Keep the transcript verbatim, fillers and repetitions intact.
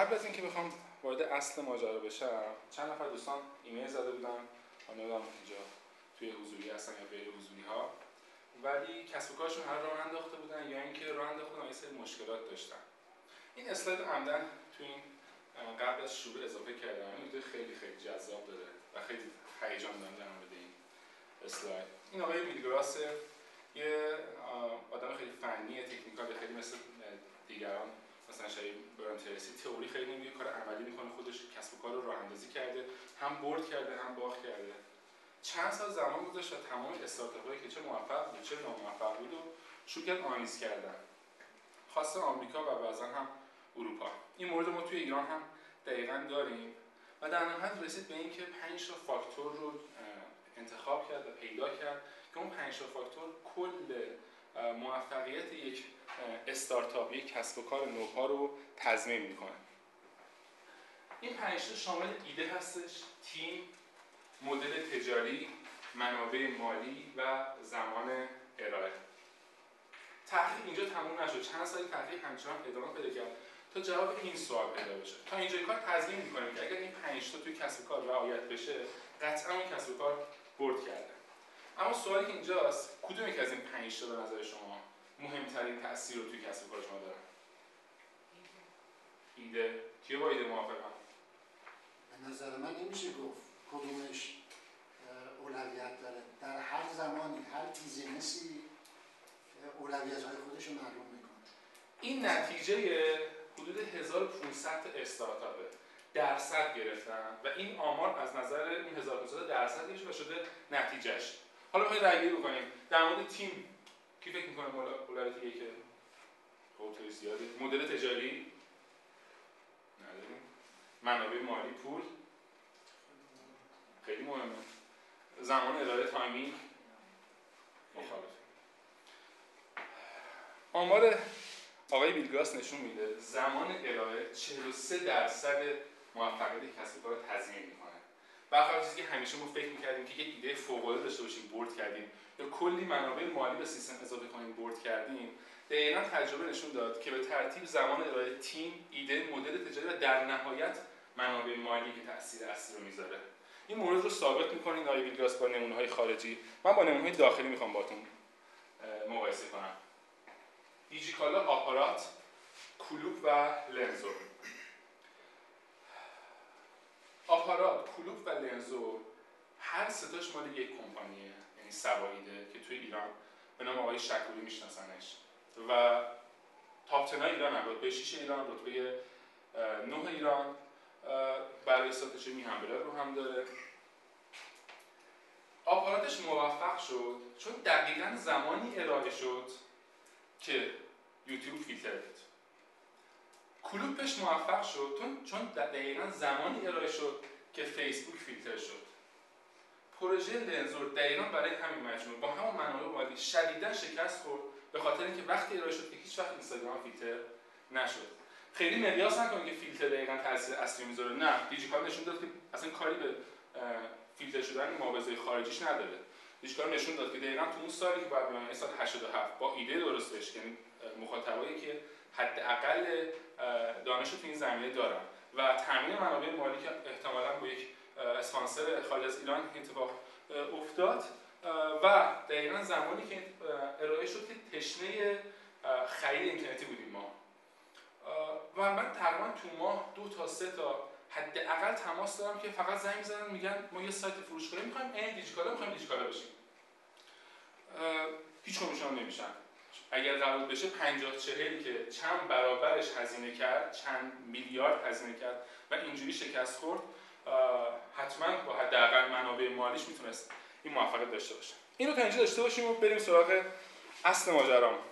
قبل از اینکه بخوام وارد اصل ماجرا بشم، چند نفر دوستان ایمیل زده بودن، نمیدونم اینجا توی حضوری هستن یا غیر حضوری ها، ولی کسب و کارشون هر راه انداخته بودن یا اینکه راه انداخته بودن یه سری مشکلات داشتن. این اسلاید عمدن توی این قبل از شروع اضافه کردم. این خیلی خیلی جذاب داره و خیلی هیجان دارم در مورد این اسلاید. این آقای ویلگراس یه آدم خیلی فنی تکنیکال، خیلی مثل دیگران مثلا شبیه بران تریسی تئوری خیلی نمیگه، کار عملی میکنه، خودش کسب و کار رو راه اندازی کرده، هم برد کرده هم باخت کرده. چند سال زمان گذاشت و تمام استارتاپ‌هایی که چه موفق بود چه ناموفق بود و شروع کرد آنالیز کردن. خاصه آمریکا و بعضا هم اروپا. این مورد ما توی ایران هم دقیقاً داریم و در نهایت رسید به اینکه پنج تا فاکتور رو انتخاب کرد و پیدا کرد که اون پنج تا فاکتور کل موفقیت یک استارتاپ، یک کسب و کار نوپا رو تضمین میکنه. این پنج تا شامل ایده هستش، تیم، مدل تجاری، منابع مالی و زمان ارائه. تحقیق اینجا تموم نشد، چند سال تحقیق همچنان ادامه پیدا کرد تا جواب این سوال پیدا بشه. تا اینجای کار تضمین میکنیم که اگر این پنج تا توی کسب و کار رعایت بشه، قطعا اون کسب و کار برد کرده. اما سوالی که اینجاست، کدوم یک از این پنج تا به نظر شما مهمترین تأثیر رو توی کسب و کار شما دارن؟ ایده. کیه با ایده موافقن؟ به نظر من نمیشه گفت کدومش اولویت داره. در هر زمانی هر بیزینسی اولویت‌های خودش رو معلوم میکنه. این نتیجه حدود هزار و پانصد استارتاپه درصد گرفتن و این آمار از نظر این هزار و پانصد درصد گرفته و شده نتیجهش. حالا می‌خوایم رأی‌گیری بکنیم. در مورد تیم کی فکر می‌کنه اولویت یکه؟ خب زیاده. مدل تجاری نداریم. منابع مالی، پول خیلی مهمه. زمان ارائه، تایمینگ مخالف. آمار آقای ویلگراس نشون میده زمان ارائه چهل و سه درصد موفقیت کسب و کار رو تضمین میکنه. برخلاف چیزی که همیشه ما فکر میکردیم که یک ایده فوق‌العاده داشته باشیم برد کردیم یا کلی منابع مالی به سیستم اضافه کنیم برد کردیم، دقیقاً تجربه نشون داد که به ترتیب زمان ارائه، تیم، ایده، مدل تجاری و در نهایت منابع مالی که تاثیر اصلی رو میذاره. این مورد رو ثابت میکنه این آقای ویلگراس با نمونه‌های خارجی. من با نمونه‌های داخلی میخوام باهاتون مقایسه کنم. دیجیکالا، آپارات، کلوب و لنزو. آپارات، کلوب و لنزو هر سه تاش مال یک کمپانیه، یعنی سواییده که توی ایران به نام آقای شکوری میشناسنش و تاپ ده ایران هم، رتبه شش ایران، رتبه نه ایران، برای استراتژی میهنبلر رو هم داره. آپاراتش موفق شد چون دقیقاً زمانی ارائه شد که یوتیوب فیلتر بود. کلوبش موفق شد چون دقیقاً زمانی ارائه شد که فیسبوک فیلتر شد. پروژه لنزور دقیقاً برای همین مجموعه با همون منابع مالی شدیداً شکست خورد به خاطر اینکه وقتی ارائه شد که هیچ وقت اینستاگرام فیلتر نشد. خیلی مقیاس نکنید که فیلتر دقیقاً تاثیر اصلی میذاره. نه، دیجیکالا نشون داد که اصلا کاری به فیلتر شدن معاوضه خارجیش نداره. دیجیکالا نشون داد که دقیقاً تو اون سالی که بعد بیان سال هشتاد و هفت با ایده درستش، یعنی مخاطبایی که حداقل دانش تو این زمینه دارن و تامین منابع مالی که احتمالاً با یک اسپانسر خارج از ایران اتفاق افتاد و دقیقاً زمانی که ارائه شد که تشنه خرید اینترنتی بودیم ما و من تقریباً تو ماه دو تا سه تا حداقل تماس دارم که فقط زنگ میزنن میگن ما یه سایت فروشگاهی می‌خوایم، این دیجیکالا می‌خوایم دیجیکالا بشیم. هیچ کمیشن نمیشن. اگر قرار بشه پنجاه چهل که چند برابرش هزینه کرد، چند میلیارد هزینه کرد و اینجوری شکست خورد، حتما با حداقل منابع مالیش میتونست این موفقیت داشته باشه. اینو تا اینجا داشته باشیم و بریم سراغ اصل ماجرا.